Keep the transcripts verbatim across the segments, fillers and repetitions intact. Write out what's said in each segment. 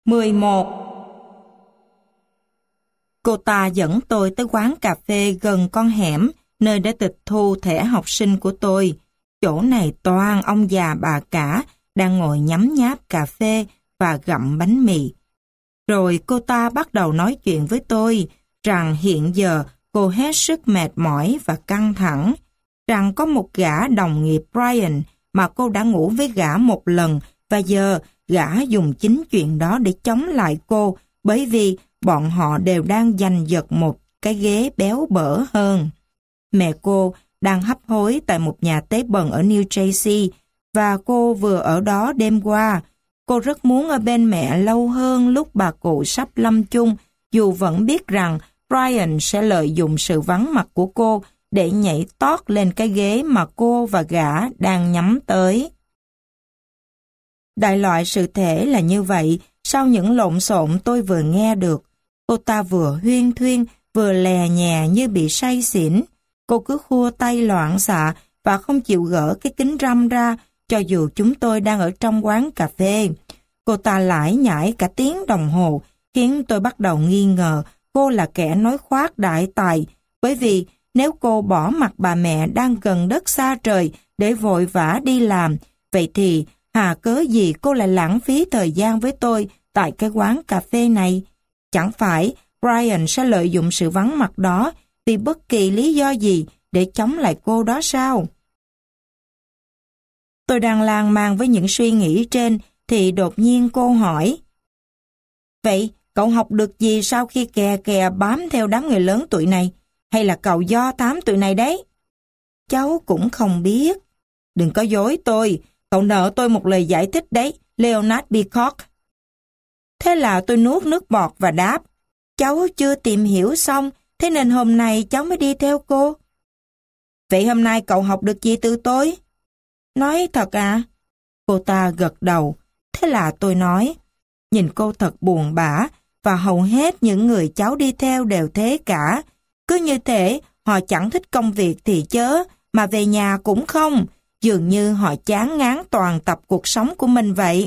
mười một. Cô ta dẫn tôi tới quán cà phê gần con hẻm, nơi đã tịch thu thẻ học sinh của tôi. Chỗ này toàn ông già bà cả đang ngồi nhấm nháp cà phê và gặm bánh mì. Rồi cô ta bắt đầu nói chuyện với tôi rằng hiện giờ cô hết sức mệt mỏi và căng thẳng, rằng có một gã đồng nghiệp Brian mà cô đã ngủ với gã một lần và giờ gã dùng chính chuyện đó để chống lại cô bởi vì bọn họ đều đang giành giật một cái ghế béo bở hơn. Mẹ cô đang hấp hối tại một nhà tế bần ở New Jersey và cô vừa ở đó đêm qua. Cô rất muốn ở bên mẹ lâu hơn lúc bà cụ sắp lâm chung, dù vẫn biết rằng Brian sẽ lợi dụng sự vắng mặt của cô để nhảy tót lên cái ghế mà cô và gã đang nhắm tới. Đại loại sự thể là như vậy, sau những lộn xộn tôi vừa nghe được. Cô ta vừa huyên thuyên, vừa lè nhè như bị say xỉn. Cô cứ khua tay loạn xạ và không chịu gỡ cái kính râm ra, cho dù chúng tôi đang ở trong quán cà phê. Cô ta lải nhải cả tiếng đồng hồ, khiến tôi bắt đầu nghi ngờ cô là kẻ nói khoác đại tài, bởi vì nếu cô bỏ mặc bà mẹ đang gần đất xa trời để vội vã đi làm, vậy thì hà cớ gì cô lại lãng phí thời gian với tôi tại cái quán cà phê này? Chẳng phải Brian sẽ lợi dụng sự vắng mặt đó vì bất kỳ lý do gì để chống lại cô đó sao? Tôi đang lan man với những suy nghĩ trên thì đột nhiên cô hỏi: Vậy cậu học được gì sau khi kè kè bám theo đám người lớn tuổi này? Hay là cậu do thám tụi này đấy? Cháu cũng không biết. Đừng có dối tôi, cậu nợ tôi một lời giải thích đấy, Leonard Peacock. Thế là tôi nuốt nước bọt và đáp: Cháu chưa tìm hiểu xong, thế nên hôm nay cháu mới đi theo cô. Vậy hôm nay cậu học được gì từ tôi? Nói thật à? Cô ta gật đầu. Thế là tôi nói: Nhìn cô thật buồn bã, và hầu hết những người cháu đi theo đều thế cả. Cứ như thế, họ chẳng thích công việc thì chớ, mà về nhà cũng không. Dường như họ chán ngán toàn tập cuộc sống của mình vậy.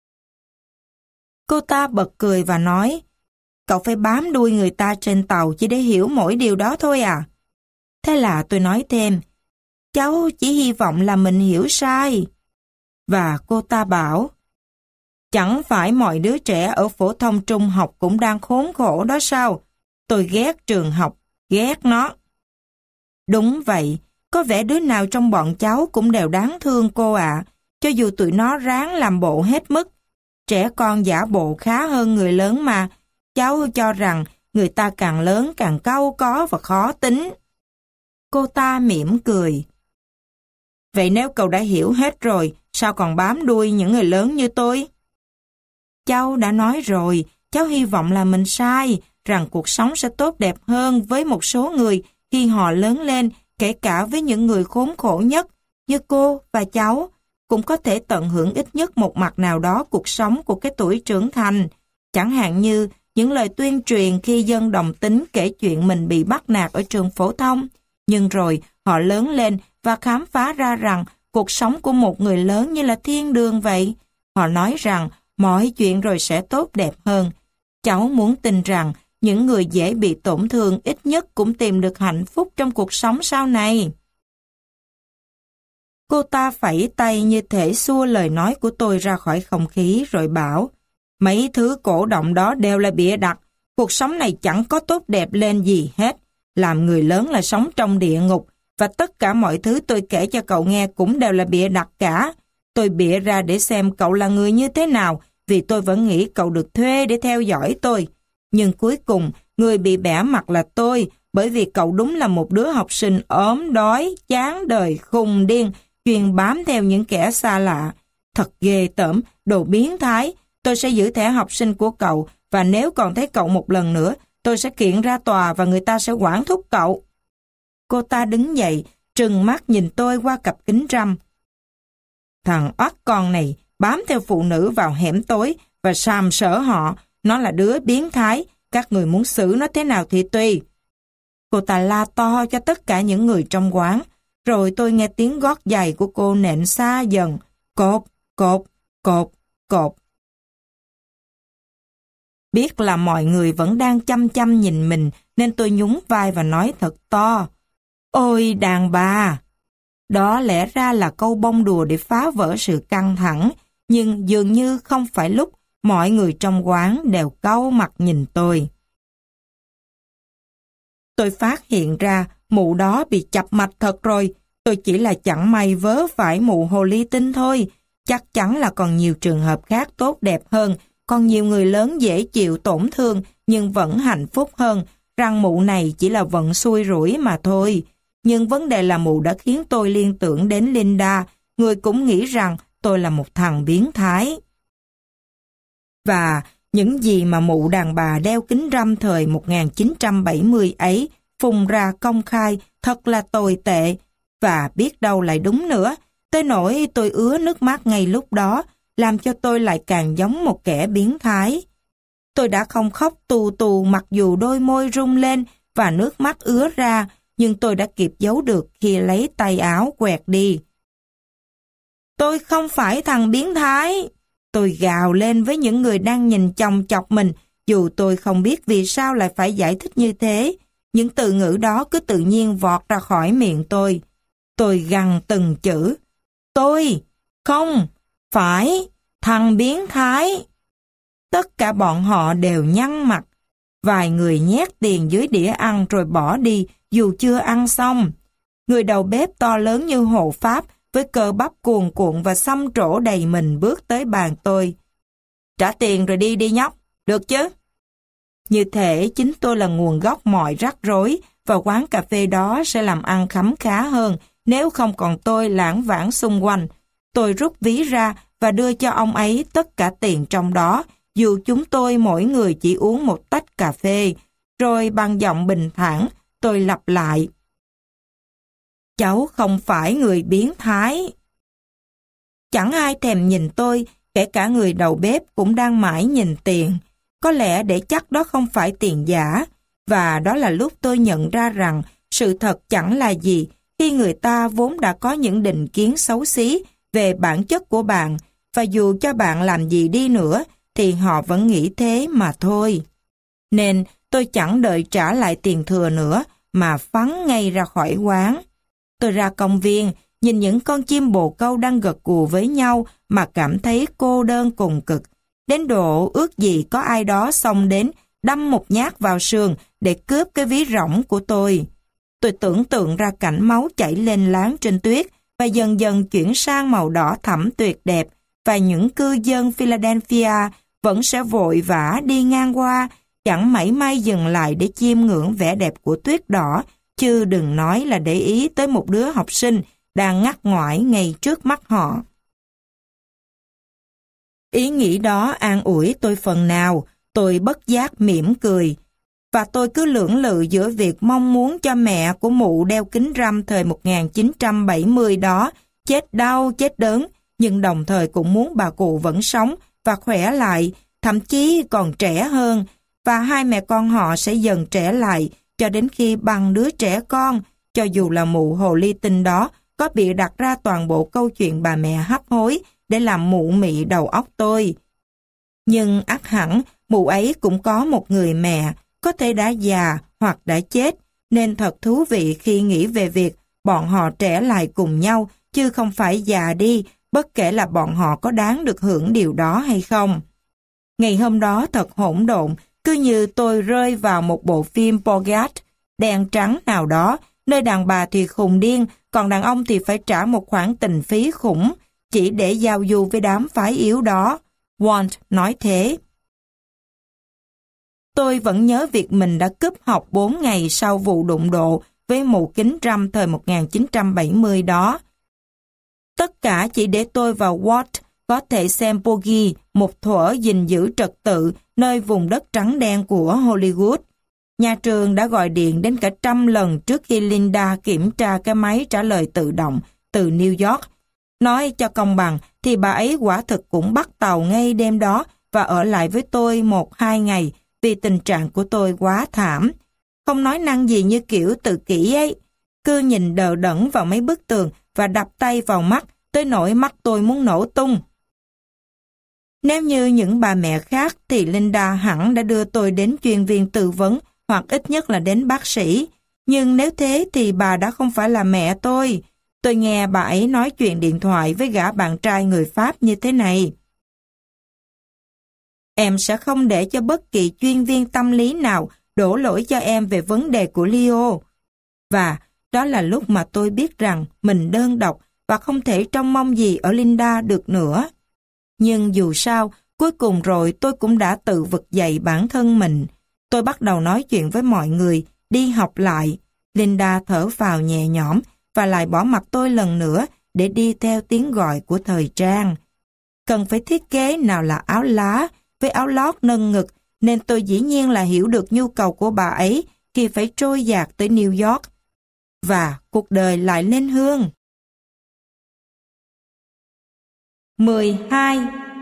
Cô ta bật cười và nói: Cậu phải bám đuôi người ta trên tàu chỉ để hiểu mỗi điều đó thôi à? Thế là tôi nói thêm: Cháu chỉ hy vọng là mình hiểu sai. Và cô ta bảo: Chẳng phải mọi đứa trẻ ở phổ thông trung học cũng đang khốn khổ đó sao? Tôi ghét trường học, ghét nó. Đúng vậy, có vẻ đứa nào trong bọn cháu cũng đều đáng thương cô ạ, cho dù tụi nó ráng làm bộ hết mức. Trẻ con giả bộ khá hơn người lớn mà. Cháu cho rằng người ta càng lớn càng cau có và khó tính. Cô ta mỉm cười. Vậy nếu cậu đã hiểu hết rồi, sao còn bám đuôi những người lớn như tôi? Cháu đã nói rồi, cháu hy vọng là mình sai, rằng cuộc sống sẽ tốt đẹp hơn với một số người khi họ lớn lên, kể cả với những người khốn khổ nhất, như cô và cháu, cũng có thể tận hưởng ít nhất một mặt nào đó cuộc sống của cái tuổi trưởng thành. Chẳng hạn như những lời tuyên truyền khi dân đồng tính kể chuyện mình bị bắt nạt ở trường phổ thông. Nhưng rồi họ lớn lên và khám phá ra rằng cuộc sống của một người lớn như là thiên đường vậy. Họ nói rằng mọi chuyện rồi sẽ tốt đẹp hơn. Cháu muốn tin rằng những người dễ bị tổn thương ít nhất cũng tìm được hạnh phúc trong cuộc sống sau này. Cô ta phẩy tay như thể xua lời nói của tôi ra khỏi không khí rồi bảo: Mấy thứ cổ động đó đều là bịa đặt. Cuộc sống này chẳng có tốt đẹp lên gì hết. Làm người lớn là sống trong địa ngục, và tất cả mọi thứ tôi kể cho cậu nghe cũng đều là bịa đặt cả. Tôi bịa ra để xem cậu là người như thế nào, vì tôi vẫn nghĩ cậu được thuê để theo dõi tôi. Nhưng cuối cùng, người bị bẻ mặt là tôi, bởi vì cậu đúng là một đứa học sinh ốm đói, chán đời, khùng điên, chuyên bám theo những kẻ xa lạ. Thật ghê tởm, đồ biến thái. Tôi sẽ giữ thẻ học sinh của cậu, và nếu còn thấy cậu một lần nữa, tôi sẽ kiện ra tòa và người ta sẽ quản thúc cậu. Cô ta đứng dậy, trừng mắt nhìn tôi qua cặp kính râm. Thằng oắt con này bám theo phụ nữ vào hẻm tối và sàm sỡ họ. Nó là đứa biến thái, các người muốn xử nó thế nào thì tùy. Cô ta la to cho tất cả những người trong quán, rồi tôi nghe tiếng gót giày của cô nện xa dần. Cột, cột, cột, cột. Biết là mọi người vẫn đang chăm chăm nhìn mình nên tôi nhún vai và nói thật to. Ôi đàn bà! Đó lẽ ra là câu bông đùa để phá vỡ sự căng thẳng, nhưng dường như không phải lúc mọi người trong quán đều cau mặt nhìn tôi. Tôi phát hiện ra mụ đó bị chập mạch thật rồi. Tôi chỉ là chẳng may vớ phải mụ hồ ly tinh thôi. Chắc chắn là còn nhiều trường hợp khác tốt đẹp hơn, còn nhiều người lớn dễ chịu tổn thương nhưng vẫn hạnh phúc hơn, rằng mụ này chỉ là vận xui rủi mà thôi. Nhưng vấn đề là mụ đã khiến tôi liên tưởng đến Linda, người cũng nghĩ rằng tôi là một thằng biến thái. Và những gì mà mụ đàn bà đeo kính râm thời một nghìn chín trăm bảy mươi ấy phùng ra công khai thật là tồi tệ, và biết đâu lại đúng nữa, tới nỗi tôi ứa nước mắt ngay lúc đó, làm cho tôi lại càng giống một kẻ biến thái. Tôi đã không khóc tù tù mặc dù đôi môi rung lên và nước mắt ứa ra, nhưng tôi đã kịp giấu được khi lấy tay áo quẹt đi. Tôi không phải thằng biến thái. Tôi gào lên với những người đang nhìn chòng chọc mình, dù tôi không biết vì sao lại phải giải thích như thế. Những từ ngữ đó cứ tự nhiên vọt ra khỏi miệng tôi. Tôi gằn từng chữ. Tôi không phải thằng biến thái. Tất cả bọn họ đều nhăn mặt. Vài người nhét tiền dưới đĩa ăn rồi bỏ đi dù chưa ăn xong. Người đầu bếp to lớn như hộ pháp với cơ bắp cuồn cuộn và xăm trổ đầy mình bước tới bàn tôi. Trả tiền rồi đi đi nhóc, được chứ? Như thể chính tôi là nguồn gốc mọi rắc rối và quán cà phê đó sẽ làm ăn khấm khá hơn nếu không còn tôi lãng vãng xung quanh. Tôi rút ví ra và đưa cho ông ấy tất cả tiền trong đó, dù chúng tôi mỗi người chỉ uống một tách cà phê. Rồi bằng giọng bình thản, tôi lặp lại. Cháu không phải người biến thái. Chẳng ai thèm nhìn tôi, kể cả người đầu bếp cũng đang mãi nhìn tiền. Có lẽ để chắc đó không phải tiền giả. Và đó là lúc tôi nhận ra rằng sự thật chẳng là gì khi người ta vốn đã có những định kiến xấu xí về bản chất của bạn, và dù cho bạn làm gì đi nữa thì họ vẫn nghĩ thế mà thôi. Nên tôi chẳng đợi trả lại tiền thừa nữa mà phóng ngay ra khỏi quán. Tôi ra công viên, nhìn những con chim bồ câu đang gật gù với nhau mà cảm thấy cô đơn cùng cực. Đến độ ước gì có ai đó xông đến đâm một nhát vào sườn để cướp cái ví rỗng của tôi. Tôi tưởng tượng ra cảnh máu chảy lên láng trên tuyết và dần dần chuyển sang màu đỏ thẫm tuyệt đẹp, và những cư dân Philadelphia vẫn sẽ vội vã đi ngang qua, chẳng mảy may dừng lại để chiêm ngưỡng vẻ đẹp của tuyết đỏ, chứ đừng nói là để ý tới một đứa học sinh đang ngắt ngoải ngay trước mắt họ. Ý nghĩ đó an ủi tôi phần nào, tôi bất giác mỉm cười. Và tôi cứ lưỡng lự giữa việc mong muốn cho mẹ của mụ đeo kính râm thời một nghìn chín trăm bảy mươi đó chết đau chết đớn, nhưng đồng thời cũng muốn bà cụ vẫn sống và khỏe lại, thậm chí còn trẻ hơn, và hai mẹ con họ sẽ dần trẻ lại cho đến khi bằng đứa trẻ con, cho dù là mụ hồ ly tinh đó có bị đặt ra toàn bộ câu chuyện bà mẹ hấp hối để làm mụ mị đầu óc tôi. Nhưng ắt hẳn mụ ấy cũng có một người mẹ, có thể đã già hoặc đã chết, nên thật thú vị khi nghĩ về việc bọn họ trẻ lại cùng nhau, chứ không phải già đi, bất kể là bọn họ có đáng được hưởng điều đó hay không. Ngày hôm đó thật hỗn độn, cứ như tôi rơi vào một bộ phim Bogart, đen trắng nào đó, nơi đàn bà thì khùng điên, còn đàn ông thì phải trả một khoản tình phí khủng, chỉ để giao du với đám phái yếu đó. Walt nói thế. Tôi vẫn nhớ việc mình đã cúp học bốn ngày sau vụ đụng độ với mụ kính râm thời một nghìn chín trăm bảy mươi đó. Tất cả chỉ để tôi và Walt có thể xem Porgy một thuở gìn giữ trật tự nơi vùng đất trắng đen của Hollywood. Nhà trường đã gọi điện đến cả trăm lần trước khi Linda kiểm tra cái máy trả lời tự động từ New York. Nói cho công bằng thì bà ấy quả thực cũng bắt tàu ngay đêm đó và ở lại với tôi một hai ngày vì tình trạng của tôi quá thảm. Không nói năng gì như kiểu tự kỷ ấy. Cứ nhìn đờ đẫn vào mấy bức tường và đập tay vào mắt tới nỗi mắt tôi muốn nổ tung. Nếu như những bà mẹ khác thì Linda hẳn đã đưa tôi đến chuyên viên tư vấn hoặc ít nhất là đến bác sĩ. Nhưng nếu thế thì bà đã không phải là mẹ tôi. Tôi nghe bà ấy nói chuyện điện thoại với gã bạn trai người Pháp như thế này. Em sẽ không để cho bất kỳ chuyên viên tâm lý nào đổ lỗi cho em về vấn đề của Leo. Và đó là lúc mà tôi biết rằng mình đơn độc và không thể trông mong gì ở Linda được nữa. Nhưng dù sao, cuối cùng rồi tôi cũng đã tự vực dậy bản thân mình. Tôi bắt đầu nói chuyện với mọi người, đi học lại. Linda thở phào nhẹ nhõm và lại bỏ mặc tôi lần nữa để đi theo tiếng gọi của thời trang. Cần phải thiết kế nào là áo lá với áo lót nâng ngực, nên tôi dĩ nhiên là hiểu được nhu cầu của bà ấy khi phải trôi dạt tới New York. Và cuộc đời lại lên hương. mười hai.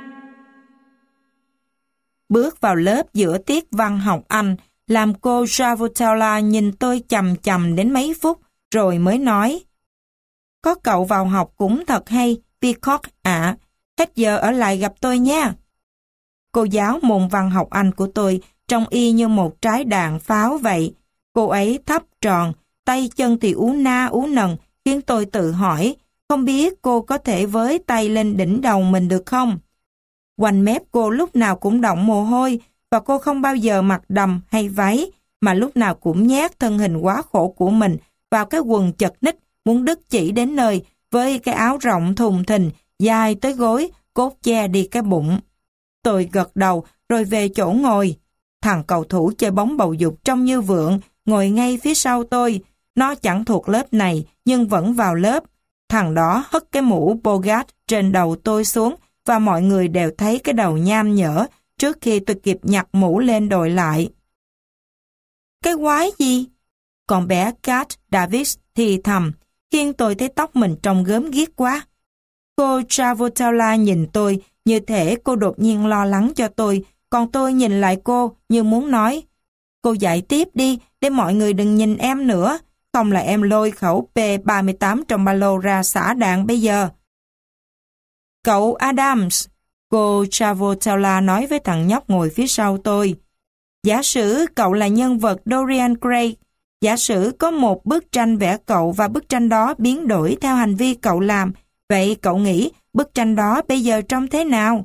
Bước vào lớp giữa tiết văn học Anh, làm cô Javotella nhìn tôi chằm chằm đến mấy phút, rồi mới nói: Có cậu vào học cũng thật hay, Peacock ạ. Hết giờ ở lại gặp tôi nha. Cô giáo môn văn học Anh của tôi trông y như một trái đạn pháo vậy. Cô ấy thấp tròn, tay chân thì ú na ú nần, khiến tôi tự hỏi, không biết cô có thể với tay lên đỉnh đầu mình được không? Quanh mép cô lúc nào cũng đọng mồ hôi, và cô không bao giờ mặc đầm hay váy, mà lúc nào cũng nhét thân hình quá khổ của mình vào cái quần chật ních muốn đứt chỉ đến nơi, với cái áo rộng thùng thình, dài tới gối, cốt che đi cái bụng. Tôi gật đầu rồi về chỗ ngồi. Thằng cầu thủ chơi bóng bầu dục trông như vượng, ngồi ngay phía sau tôi. Nó chẳng thuộc lớp này, nhưng vẫn vào lớp. Thằng đó hất cái mũ Bogart trên đầu tôi xuống, và mọi người đều thấy cái đầu nham nhở trước khi tôi kịp nhặt mũ lên đội lại. Cái quái gì? Con bé Kat Davis thì thầm, khiến tôi thấy tóc mình trông gớm ghiếc quá. Cô Javotella nhìn tôi như thể cô đột nhiên lo lắng cho tôi, còn tôi nhìn lại cô như muốn nói: Cô dạy tiếp đi, để mọi người đừng nhìn em nữa, không là em lôi khẩu P ba mươi tám trong ba lô ra xả đạn bây giờ. Cậu Adams, cô Javotella nói với thằng nhóc ngồi phía sau tôi. Giả sử cậu là nhân vật Dorian Gray, giả sử có một bức tranh vẽ cậu và bức tranh đó biến đổi theo hành vi cậu làm, vậy cậu nghĩ bức tranh đó bây giờ trông thế nào?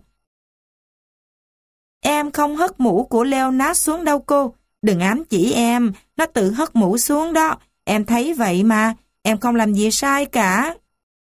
Em không hất mũ của Leonard xuống đâu cô, đừng ám chỉ em, nó tự hất mũ xuống đó, em thấy vậy mà, em không làm gì sai cả.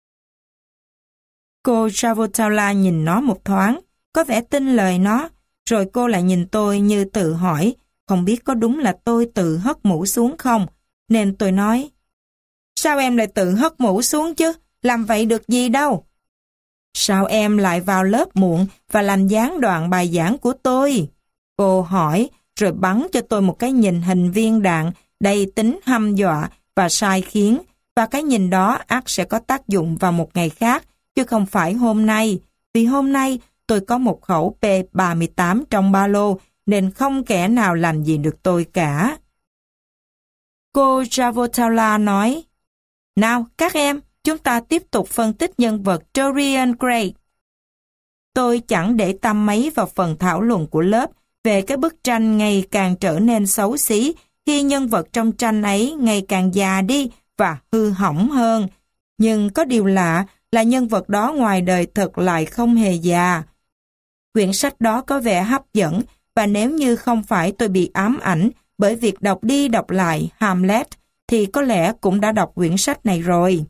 Cô Javotella nhìn nó một thoáng, có vẻ tin lời nó, rồi cô lại nhìn tôi như tự hỏi, không biết có đúng là tôi tự hất mũ xuống không, nên tôi nói: Sao em lại tự hất mũ xuống chứ, làm vậy được gì đâu. Sao em lại vào lớp muộn và làm gián đoạn bài giảng của tôi? Cô hỏi, rồi bắn cho tôi một cái nhìn hình viên đạn đầy tính hăm dọa và sai khiến, và cái nhìn đó ắt sẽ có tác dụng vào một ngày khác, chứ không phải hôm nay, vì hôm nay tôi có một khẩu P ba mươi tám trong ba lô, nên không kẻ nào làm gì được tôi cả. Cô Javotella nói: Nào các em, chúng ta tiếp tục phân tích nhân vật Dorian Gray. Tôi chẳng để tâm mấy vào phần thảo luận của lớp về cái bức tranh ngày càng trở nên xấu xí khi nhân vật trong tranh ấy ngày càng già đi và hư hỏng hơn. Nhưng có điều lạ là nhân vật đó ngoài đời thật lại không hề già. Quyển sách đó có vẻ hấp dẫn, và nếu như không phải tôi bị ám ảnh bởi việc đọc đi đọc lại Hamlet, thì có lẽ cũng đã đọc quyển sách này rồi.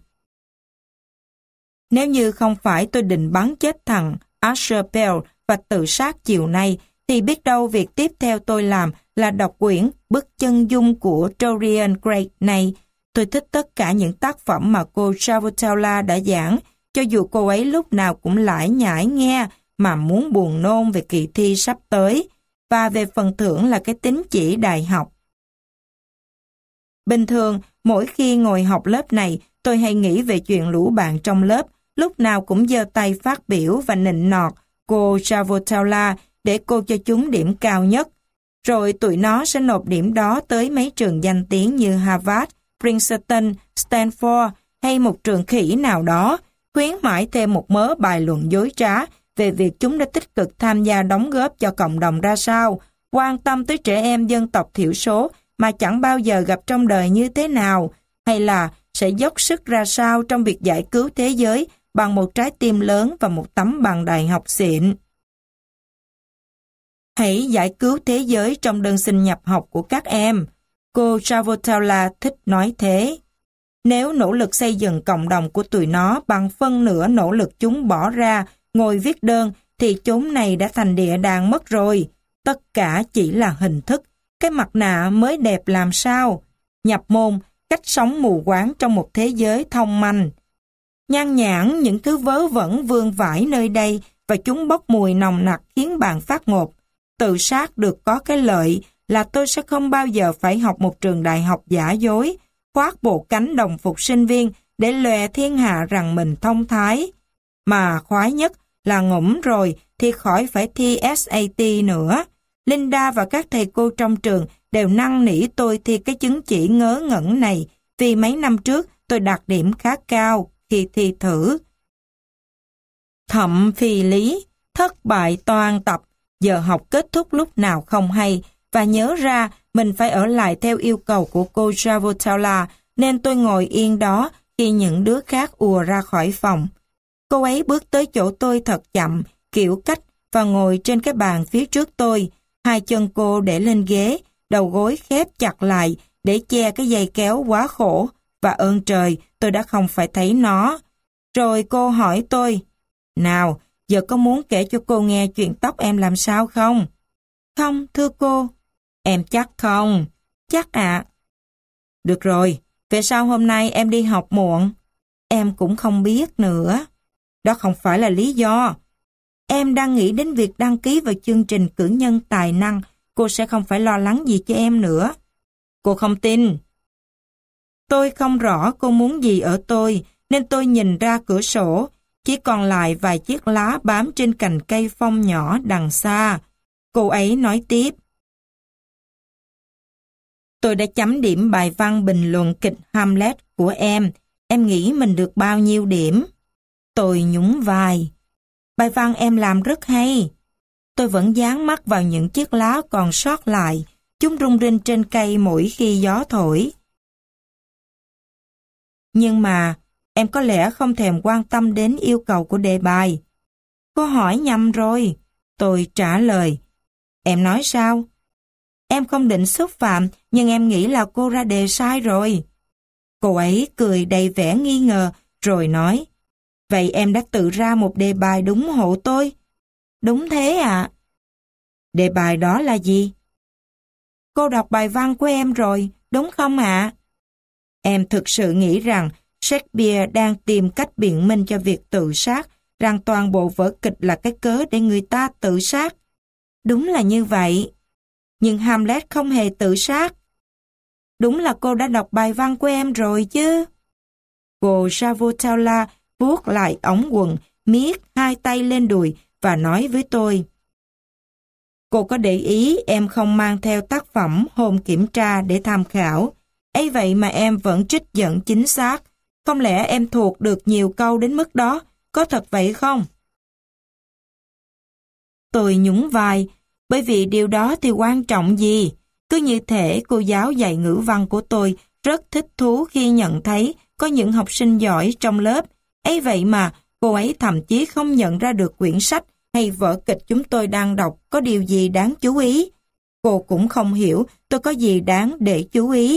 Nếu như không phải tôi định bắn chết thằng Asher Bell và tự sát chiều nay, thì biết đâu việc tiếp theo tôi làm là đọc quyển Bức chân dung của Dorian Gray này. Tôi thích tất cả những tác phẩm mà cô Javotella đã giảng, cho dù cô ấy lúc nào cũng lải nhải nghe mà muốn buồn nôn về kỳ thi sắp tới, và về phần thưởng là cái tín chỉ đại học. Bình thường, mỗi khi ngồi học lớp này, tôi hay nghĩ về chuyện lũ bạn trong lớp, lúc nào cũng giơ tay phát biểu và nịnh nọt cô Javotella để cô cho chúng điểm cao nhất. Rồi tụi nó sẽ nộp điểm đó tới mấy trường danh tiếng như Harvard, Princeton, Stanford hay một trường khỉ nào đó, khuyến mãi thêm một mớ bài luận dối trá về việc chúng đã tích cực tham gia đóng góp cho cộng đồng ra sao, quan tâm tới trẻ em dân tộc thiểu số mà chẳng bao giờ gặp trong đời như thế nào, hay là sẽ dốc sức ra sao trong việc giải cứu thế giới bằng một trái tim lớn và một tấm bằng đại học xịn. Hãy giải cứu thế giới trong đơn xin nhập học của các em. Cô Chavotala thích nói thế. Nếu nỗ lực xây dựng cộng đồng của tụi nó bằng phân nửa nỗ lực chúng bỏ ra ngồi viết đơn, thì chốn này đã thành địa đàng mất rồi. Tất cả chỉ là hình thức. Cái mặt nạ mới đẹp làm sao? Nhập môn, cách sống mù quáng trong một thế giới thông manh. Nhan nhản những thứ vớ vẩn vương vãi nơi đây và chúng bốc mùi nồng nặc khiến bạn phát ngột. Tự sát được có cái lợi là tôi sẽ không bao giờ phải học một trường đại học giả dối, khoác bộ cánh đồng phục sinh viên để lòe thiên hạ rằng mình thông thái. Mà khoái nhất là ngủm rồi thì khỏi phải thi ét a tê nữa. Linda và các thầy cô trong trường đều năn nỉ tôi thi cái chứng chỉ ngớ ngẩn này vì mấy năm trước tôi đạt điểm khá cao khi thi thử. Thậm phi lý, thất bại toàn tập, giờ học kết thúc lúc nào không hay, và nhớ ra mình phải ở lại theo yêu cầu của cô Chavotala, nên tôi ngồi yên đó khi những đứa khác ùa ra khỏi phòng. Cô ấy bước tới chỗ tôi thật chậm, kiểu cách, và ngồi trên cái bàn phía trước tôi. Hai chân cô để lên ghế, đầu gối khép chặt lại để che cái dây kéo quá khổ, và ơn trời tôi đã không phải thấy nó. Rồi cô hỏi tôi, nào, giờ có muốn kể cho cô nghe chuyện tóc em làm sao không? Không, thưa cô. Em chắc không? Chắc ạ. Được rồi, về sao hôm nay em đi học muộn? Em cũng không biết nữa. Đó không phải là lý do. Em đang nghĩ đến việc đăng ký vào chương trình cử nhân tài năng, cô sẽ không phải lo lắng gì cho em nữa. Cô không tin. Tôi không rõ cô muốn gì ở tôi, nên tôi nhìn ra cửa sổ, chỉ còn lại vài chiếc lá bám trên cành cây phong nhỏ đằng xa. Cô ấy nói tiếp. Tôi đã chấm điểm bài văn bình luận kịch Hamlet của em. Em nghĩ mình được bao nhiêu điểm? Tôi nhún vai. Bài văn em làm rất hay. Tôi vẫn dán mắt vào những chiếc lá còn sót lại. Chúng rung rinh trên cây mỗi khi gió thổi. Nhưng mà, em có lẽ không thèm quan tâm đến yêu cầu của đề bài. Cô hỏi nhầm rồi. Tôi trả lời. Em nói sao? Em không định xúc phạm, nhưng em nghĩ là cô ra đề sai rồi. Cô ấy cười đầy vẻ nghi ngờ, rồi nói, vậy em đã tự ra một đề bài đúng hộ tôi? Đúng thế ạ. À. Đề bài đó là gì? Cô đọc bài văn của em rồi, đúng không ạ? À? Em thực sự nghĩ rằng Shakespeare đang tìm cách biện minh cho việc tự sát, rằng toàn bộ vở kịch là cái cớ để người ta tự sát. Đúng là như vậy. Nhưng Hamlet không hề tự sát. Đúng là cô đã đọc bài văn của em rồi chứ. Cô Chavotala vuốt lại ống quần, miết hai tay lên đùi và nói với tôi. Cô có để ý em không mang theo tác phẩm hôm kiểm tra để tham khảo. Ấy vậy mà em vẫn trích dẫn chính xác. Không lẽ em thuộc được nhiều câu đến mức đó? Có thật vậy không? Tôi nhún vai, bởi vì điều đó thì quan trọng gì? Cứ như thể cô giáo dạy ngữ văn của tôi rất thích thú khi nhận thấy có những học sinh giỏi trong lớp. Ấy vậy mà cô ấy thậm chí không nhận ra được quyển sách hay vở kịch chúng tôi đang đọc có điều gì đáng chú ý. Cô cũng không hiểu tôi có gì đáng để chú ý.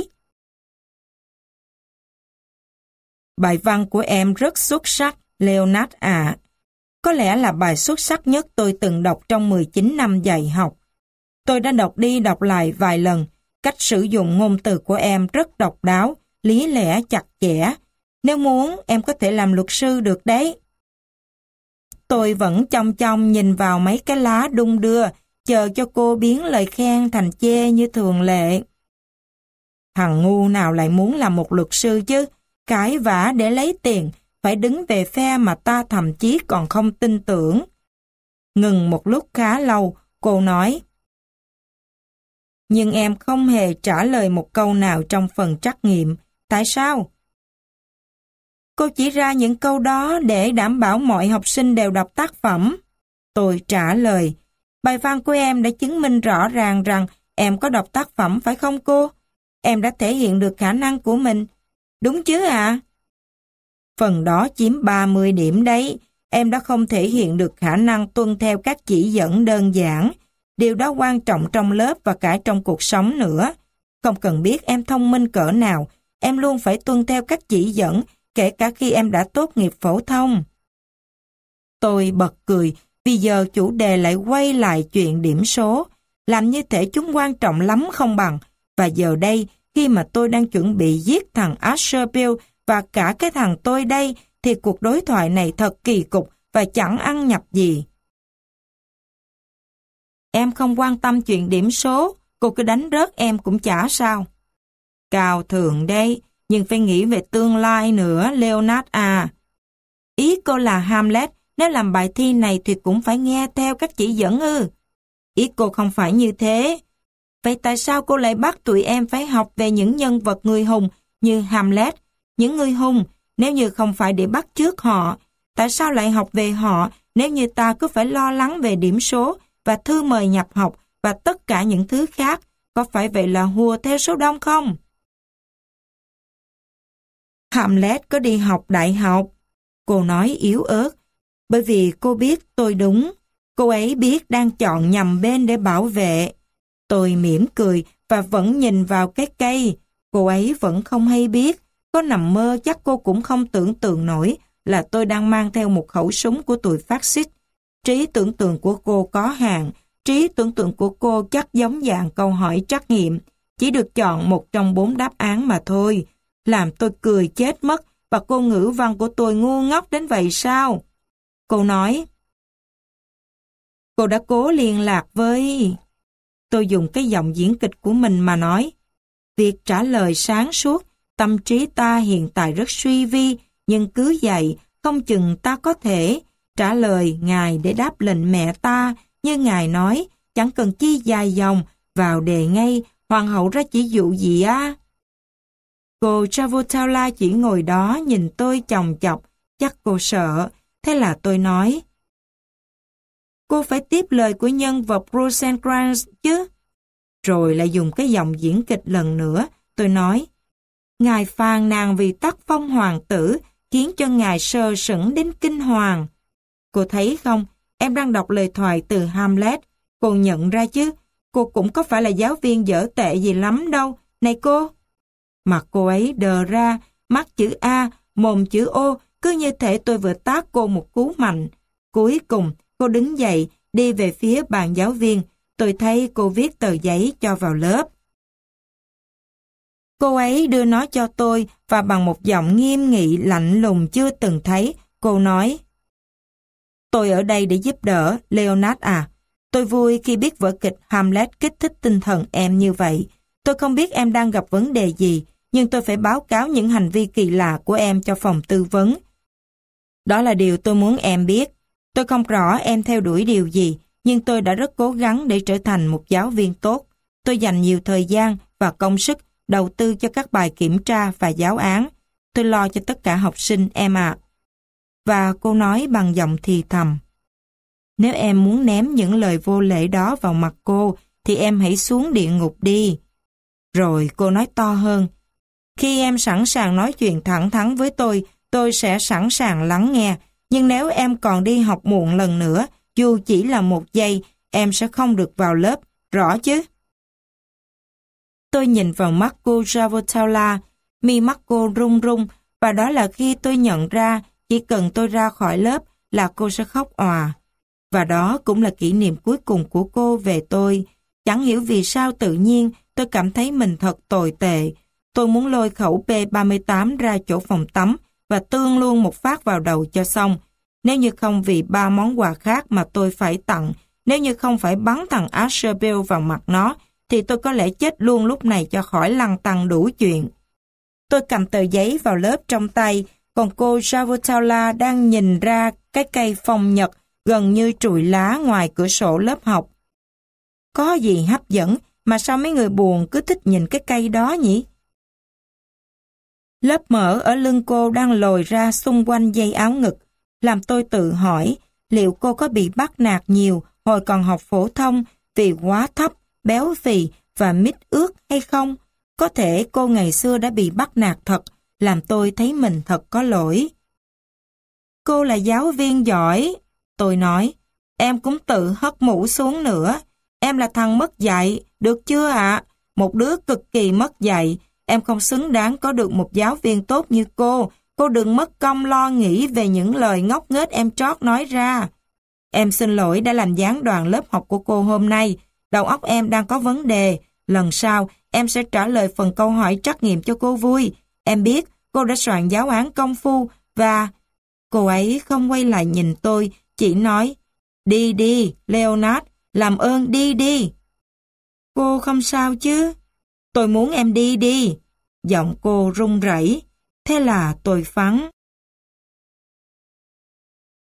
Bài văn của em rất xuất sắc, Leonard ạ. À. Có lẽ là bài xuất sắc nhất tôi từng đọc trong mười chín năm dạy học. Tôi đã đọc đi đọc lại vài lần. Cách sử dụng ngôn từ của em rất độc đáo, lý lẽ chặt chẽ. Nếu muốn, em có thể làm luật sư được đấy. Tôi vẫn chong chong nhìn vào mấy cái lá đung đưa, chờ cho cô biến lời khen thành chê như thường lệ. Thằng ngu nào lại muốn làm một luật sư chứ? Cãi vã để lấy tiền, phải đứng về phe mà ta thậm chí còn không tin tưởng. Ngừng một lúc khá lâu, cô nói. Nhưng em không hề trả lời một câu nào trong phần trắc nghiệm. Tại sao? Cô chỉ ra những câu đó để đảm bảo mọi học sinh đều đọc tác phẩm. Tôi trả lời, bài văn của em đã chứng minh rõ ràng rằng em có đọc tác phẩm phải không cô? Em đã thể hiện được khả năng của mình. Đúng chứ ạ? À? Phần đó chiếm ba mươi điểm đấy. Em đã không thể hiện được khả năng tuân theo các chỉ dẫn đơn giản. Điều đó quan trọng trong lớp và cả trong cuộc sống nữa. Không cần biết em thông minh cỡ nào, em luôn phải tuân theo các chỉ dẫn, kể cả khi em đã tốt nghiệp phổ thông. Tôi bật cười, vì giờ chủ đề lại quay lại chuyện điểm số. Làm như thể chúng quan trọng lắm không bằng. Và giờ đây, khi mà tôi đang chuẩn bị giết thằng Asherville và cả cái thằng tôi đây, thì cuộc đối thoại này thật kỳ cục và chẳng ăn nhập gì. Em không quan tâm chuyện điểm số, cô cứ đánh rớt em cũng chả sao. Cao thượng đây, nhưng phải nghĩ về tương lai nữa, Leonard à. Ý cô là Hamlet, nếu làm bài thi này thì cũng phải nghe theo các chỉ dẫn ư. Ý cô không phải như thế. Vậy tại sao cô lại bắt tụi em phải học về những nhân vật người hùng như Hamlet? Những người hùng, nếu như không phải để bắt chước họ, tại sao lại học về họ nếu như ta cứ phải lo lắng về điểm số và thư mời nhập học và tất cả những thứ khác? Có phải vậy là hùa theo số đông không? Hamlet có đi học đại học. Cô nói yếu ớt, bởi vì cô biết tôi đúng. Cô ấy biết đang chọn nhầm bên để bảo vệ. Tôi mỉm cười và vẫn nhìn vào cái cây. Cô ấy vẫn không hay biết. Có nằm mơ chắc cô cũng không tưởng tượng nổi là tôi đang mang theo một khẩu súng của tụi phát xít. Trí tưởng tượng của cô có hạn. Trí tưởng tượng của cô chắc giống dạng câu hỏi trắc nghiệm. Chỉ được chọn một trong bốn đáp án mà thôi. Làm tôi cười chết mất và cô ngữ văn của tôi ngu ngốc đến vậy sao? Cô nói, cô đã cố liên lạc với... Tôi dùng cái giọng diễn kịch của mình mà nói, việc trả lời sáng suốt, tâm trí ta hiện tại rất suy vi, nhưng cứ vậy, không chừng ta có thể trả lời Ngài để đáp lệnh mẹ ta, như Ngài nói, chẳng cần chi dài dòng, vào đề ngay, hoàng hậu ra chỉ dụ gì á. Cô Chavotala chỉ ngồi đó nhìn tôi chòng chọc, chắc cô sợ, thế là tôi nói, cô phải tiếp lời của nhân vật Rosencrantz chứ. Rồi lại dùng cái giọng diễn kịch lần nữa, tôi nói, Ngài phàn nàn vì tác phong hoàng tử, khiến cho Ngài sờ sững đến kinh hoàng. Cô thấy không, em đang đọc lời thoại từ Hamlet, cô nhận ra chứ, cô cũng có phải là giáo viên dở tệ gì lắm đâu, này cô. Mặt cô ấy đờ ra, mắt chữ A, mồm chữ O, cứ như thể tôi vừa tát cô một cú mạnh. Cuối cùng, cô đứng dậy, đi về phía bàn giáo viên. Tôi thấy cô viết tờ giấy cho vào lớp. Cô ấy đưa nó cho tôi và bằng một giọng nghiêm nghị lạnh lùng chưa từng thấy, cô nói, tôi ở đây để giúp đỡ, Leonard à. Tôi vui khi biết vở kịch Hamlet kích thích tinh thần em như vậy. Tôi không biết em đang gặp vấn đề gì, nhưng tôi phải báo cáo những hành vi kỳ lạ của em cho phòng tư vấn. Đó là điều tôi muốn em biết. Tôi không rõ em theo đuổi điều gì, nhưng tôi đã rất cố gắng để trở thành một giáo viên tốt. Tôi dành nhiều thời gian và công sức đầu tư cho các bài kiểm tra và giáo án. Tôi lo cho tất cả học sinh em ạ. À. Và cô nói bằng giọng thì thầm. Nếu em muốn ném những lời vô lễ đó vào mặt cô, thì em hãy xuống địa ngục đi. Rồi cô nói to hơn. Khi em sẵn sàng nói chuyện thẳng thắn với tôi, tôi sẽ sẵn sàng lắng nghe. Nhưng nếu em còn đi học muộn lần nữa, dù chỉ là một giây, em sẽ không được vào lớp, rõ chứ? Tôi nhìn vào mắt cô Chavotala, mi mắt cô run run, và đó là khi tôi nhận ra chỉ cần tôi ra khỏi lớp là cô sẽ khóc òa. Và đó cũng là kỷ niệm cuối cùng của cô về tôi. Chẳng hiểu vì sao tự nhiên tôi cảm thấy mình thật tồi tệ. Tôi muốn lôi khẩu P ba mươi tám ra chỗ phòng tắm và tương luôn một phát vào đầu cho xong. Nếu như không vì ba món quà khác mà tôi phải tặng, nếu như không phải bắn thằng Asherville vào mặt nó, thì tôi có lẽ chết luôn lúc này cho khỏi lăn tăn đủ chuyện. Tôi cầm tờ giấy vào lớp trong tay, còn cô Chavotala đang nhìn ra cái cây phong nhật gần như trụi lá ngoài cửa sổ lớp học. Có gì hấp dẫn mà sao mấy người buồn cứ thích nhìn cái cây đó nhỉ? Lớp mỡ ở lưng cô đang lồi ra xung quanh dây áo ngực, làm tôi tự hỏi liệu cô có bị bắt nạt nhiều hồi còn học phổ thông vì quá thấp, béo phì và mít ướt hay không? Có thể cô ngày xưa đã bị bắt nạt thật, làm tôi thấy mình thật có lỗi. Cô là giáo viên giỏi, tôi nói. Em cũng tự hất mũ xuống nữa. Em là thằng mất dạy, được chưa ạ? Một đứa cực kỳ mất dạy. Em không xứng đáng có được một giáo viên tốt như cô. Cô đừng mất công lo nghĩ về những lời ngốc nghếch em trót nói ra. Em xin lỗi đã làm gián đoạn lớp học của cô hôm nay. Đầu óc em đang có vấn đề. Lần sau, em sẽ trả lời phần câu hỏi trắc nghiệm cho cô vui. Em biết cô đã soạn giáo án công phu và... Cô ấy không quay lại nhìn tôi, chỉ nói, đi đi, Leonard, làm ơn đi đi. Cô không sao chứ? Tôi muốn em đi đi. Giọng cô run rẩy. Thế là tôi phắn.